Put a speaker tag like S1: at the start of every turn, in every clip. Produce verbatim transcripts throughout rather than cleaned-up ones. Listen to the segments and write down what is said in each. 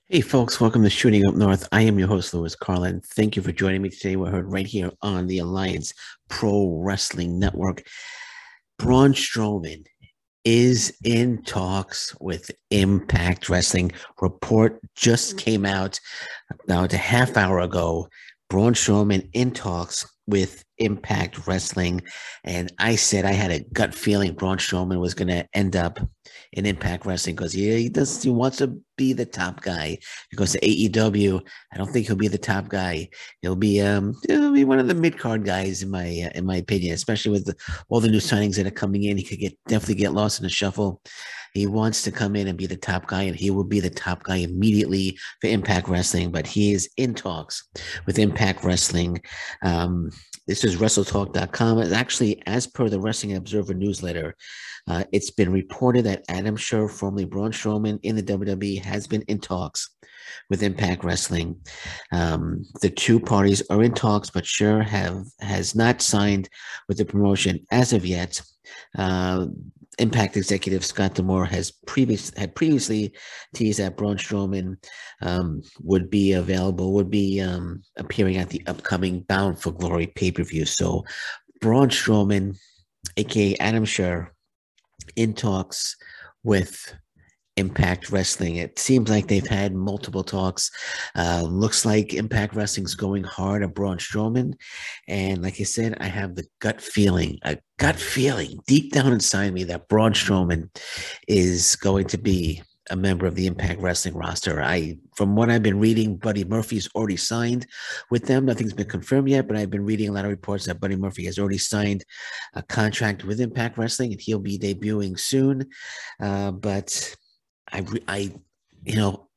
S1: Hey folks, welcome to Shooting Up North. I am your host, Louis Carlin. Thank you for joining me today. We're heard right here on the Alliance Pro Wrestling Network. Braun Strowman is in talks with Impact Wrestling. Report just came out about a half hour ago. Braun Strowman in talks with Impact Wrestling. And I said I had a gut feeling Braun Strowman was going to end up in Impact Wrestling because he, he does he wants to be the top guy. Because to A E W, I don't think he'll be the top guy. He'll be um he'll be one of the mid card guys in my uh, in my opinion, especially with the, all the new signings that are coming in. He could get definitely get lost in the shuffle. He wants to come in and be the top guy, and he will be the top guy immediately for Impact Wrestling. But he is in talks with Impact Wrestling. Um, this is WrestleTalk dot com. It's actually, as per the Wrestling Observer newsletter, uh, it's been reported that Adam Scherr, formerly Braun Strowman in the W W E, has been in talks with Impact Wrestling. Um, the two parties are in talks, but Scherr have has not signed with the promotion as of yet. Uh, Impact executive Scott D'Amore has previous had previously teased that Braun Strowman um, would be available, would be um, appearing at the upcoming Bound for Glory pay per view. So Braun Strowman, aka Adam Scherr, in talks with Impact Wrestling. It seems like they've had multiple talks. Uh, looks like Impact Wrestling's going hard at Braun Strowman. And like I said, I have the gut feeling, a gut feeling deep down inside me that Braun Strowman is going to be a member of the Impact Wrestling roster. I, from what I've been reading, Buddy Murphy's already signed with them. Nothing's been confirmed yet, but I've been reading a lot of reports that Buddy Murphy has already signed a contract with Impact Wrestling, and he'll be debuting soon. Uh, but I, I, you know,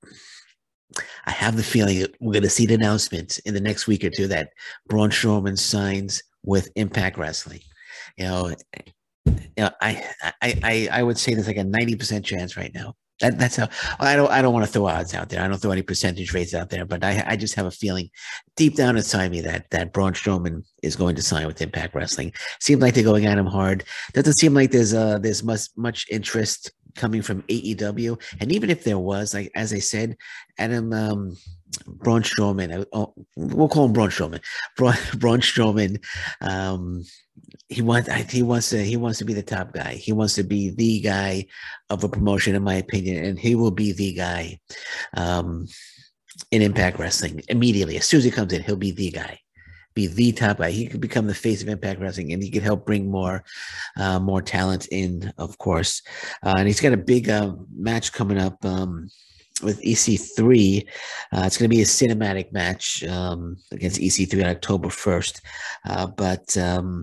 S1: I have the feeling that we're going to see the announcement in the next week or two that Braun Strowman signs with Impact Wrestling. You know, you know, I, I, I, I would say there's like a ninety percent chance right now. That, that's how I don't I don't want to throw odds out there. I don't throw any percentage rates out there, but I, I just have a feeling deep down inside me that that Braun Strowman is going to sign with Impact Wrestling. Seems like they're going at him hard. Doesn't seem like there's uh there's much much interest coming from A E W. And even if there was, like as I said, Adam um Braun Strowman, oh, we'll call him Braun Strowman. Braun, Braun Strowman, um, he wants he wants to he wants to be the top guy. He wants to be the guy of a promotion, in my opinion, and he will be the guy um, in Impact Wrestling immediately. As soon as he comes in, he'll be the guy, be the top guy. He could become the face of Impact Wrestling, and he could help bring more uh, more talent in, of course. Uh, and he's got a big uh, match coming up. Um, with E C three. Uh, it's going to be a cinematic match um, against E C three on October first. Uh, but um,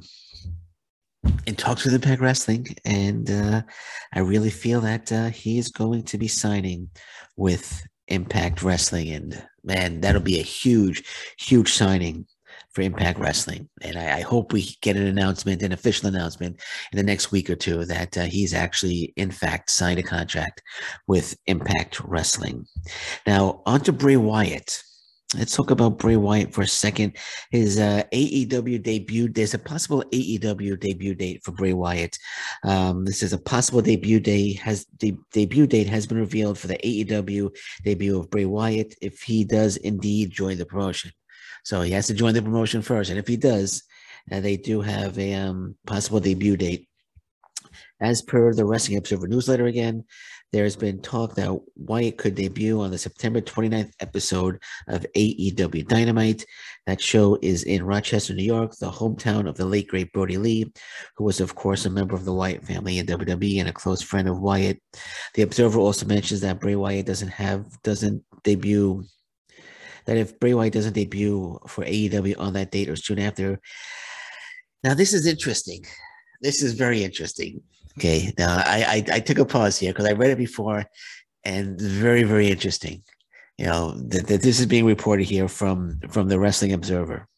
S1: in talks with Impact Wrestling, and uh, I really feel that uh, he is going to be signing with Impact Wrestling. And man, that'll be a huge, huge signing for Impact Wrestling. And I, I hope we get an announcement, an official announcement in the next week or two that uh, he's actually, in fact, signed a contract with Impact Wrestling. Now, on to Bray Wyatt. Let's talk about Bray Wyatt for a second. His uh, A E W debut, there's a possible A E W debut date for Bray Wyatt. Um, this is a possible debut date, has de- debut date has been revealed for the A E W debut of Bray Wyatt if he does indeed join the promotion. So he has to join the promotion first. And if he does, uh, they do have a um, possible debut date. As per the Wrestling Observer newsletter again, there's been talk that Wyatt could debut on the September twenty-ninth episode of A E W Dynamite. That show is in Rochester, New York, the hometown of the late great Brody Lee, who was, of course, a member of the Wyatt family in W W E and a close friend of Wyatt. The Observer also mentions that Bray Wyatt doesn't have doesn't debut that if Bray Wyatt doesn't debut for A E W on that date or soon after. Now, this is interesting. This is very interesting. Okay, now I I, I took a pause here because I read it before, and very very interesting. You know that, that this is being reported here from from the Wrestling Observer.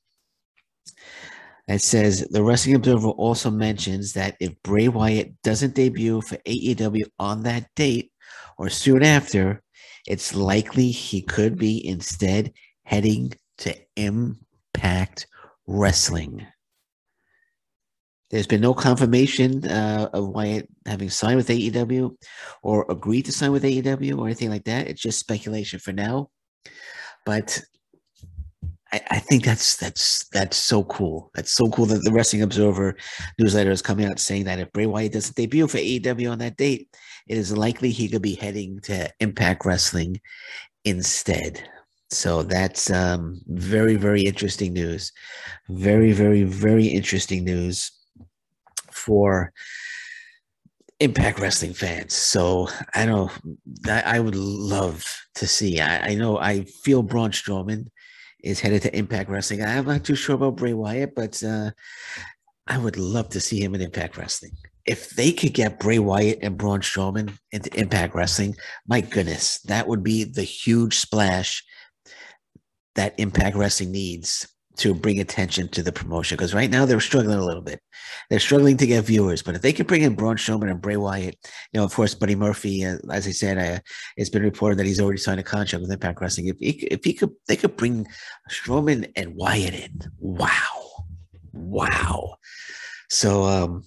S1: It says the Wrestling Observer also mentions that if Bray Wyatt doesn't debut for A E W on that date or soon after, it's likely he could be instead heading to Impact Wrestling. There's been no confirmation uh, of Wyatt having signed with A E W or agreed to sign with A E W or anything like that. It's just speculation for now. But I, I think that's that's that's so cool. That's so cool that the Wrestling Observer newsletter is coming out saying that if Bray Wyatt doesn't debut for A E W on that date, it is likely he could be heading to Impact Wrestling instead. So that's um, very, very interesting news. Very, very, very interesting news for Impact Wrestling fans. So I know that I would love to see. I, I know I feel Braun Strowman is headed to Impact Wrestling. I'm not too sure about Bray Wyatt, but uh, I would love to see him in Impact Wrestling. If they could get Bray Wyatt and Braun Strowman into Impact Wrestling, my goodness, that would be the huge splash that Impact Wrestling needs to bring attention to the promotion. Because right now they're struggling a little bit. They're struggling to get viewers. But if they could bring in Braun Strowman and Bray Wyatt, you know, of course, Buddy Murphy, uh, as I said, uh, it's been reported that he's already signed a contract with Impact Wrestling. If he, if he could, they could bring Strowman and Wyatt in. Wow, wow. So um,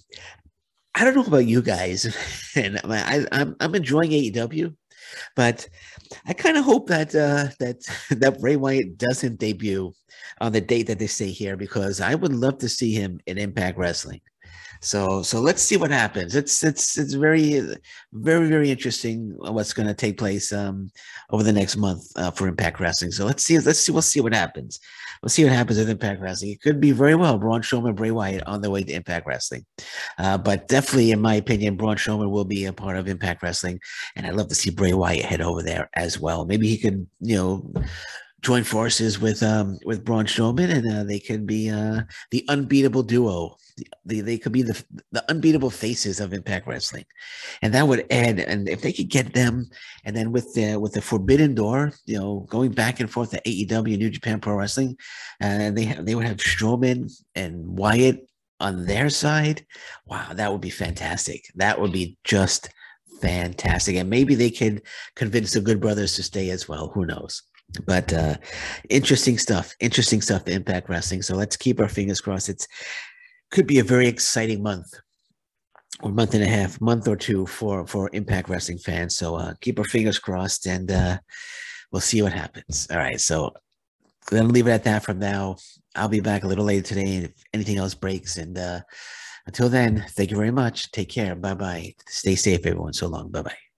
S1: I don't know about you guys, and I, I'm I'm enjoying A E W. But I kind of hope that uh, that that Bray Wyatt doesn't debut on the date that they say here, because I would love to see him in Impact Wrestling. So so let's see what happens. It's it's it's very very very interesting what's going to take place um, over the next month uh, for Impact Wrestling. So let's see let's see we'll see what happens. We'll see what happens with Impact Wrestling. It could be very well Braun Strowman, Bray Wyatt on their way to Impact Wrestling, uh, but definitely, in my opinion, Braun Strowman will be a part of Impact Wrestling, and I'd love to see Bray Wyatt head over there as well. Maybe he could, you know, join forces with um with Braun Strowman, and uh, they could be uh the unbeatable duo. They, they could be the the unbeatable faces of Impact Wrestling, and that would add. And if they could get them, and then with the with the Forbidden Door, you know, going back and forth to A E W, New Japan Pro Wrestling, and they have, they would have Strowman and Wyatt on their side. Wow, that would be fantastic. That would be just fantastic, and maybe they could convince the Good Brothers to stay as well. Who knows? But uh, interesting stuff, interesting stuff to Impact Wrestling. So let's keep our fingers crossed. It's could be a very exciting month or month and a half, month or two for, for Impact Wrestling fans. So uh, keep our fingers crossed, and uh, we'll see what happens. All right. So then leave it at that from now. I'll be back a little later today if anything else breaks. And uh, until then, thank you very much. Take care. Bye-bye. Stay safe, everyone. So long. Bye-bye.